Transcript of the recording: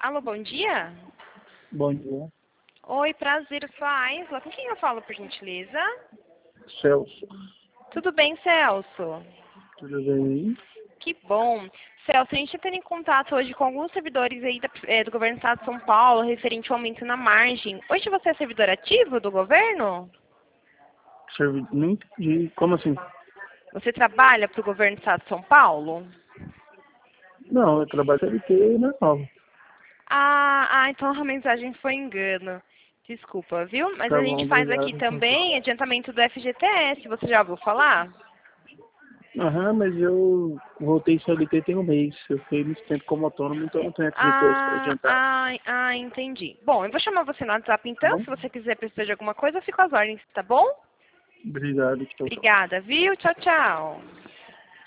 Alô, bom dia? Bom dia. Oi, prazer, eu sou a Aisla. Com quem eu falo, por gentileza? Celso, Tudo bem, Celso? tudo bem? Que bom. Celso, a gente está tendo em contato hoje com alguns servidores aí do governo do estado de São Paulo, referente ao aumento na margem. Hoje você é servidor ativo do governo? Não entendi. Como assim? Você trabalha para o governo do estado de São Paulo? Não, eu trabalho CLT normal. Então a mensagem foi engano. Desculpa, viu? Mas Tá a bom, gente faz aqui obrigado. também adiantamento do FGTS. Você já ouviu falar? Aham, mas eu voltei CLT tem um mês. Eu fiquei muito tempo como autônomo, então não tenho FGTS para adiantar. Entendi. Bom, eu vou chamar você no WhatsApp Tá então. bom? Se você quiser precisar de alguma coisa, eu fico às ordens, tá bom? Obrigado, tchau, tchau. Obrigada, viu? Tchau, tchau.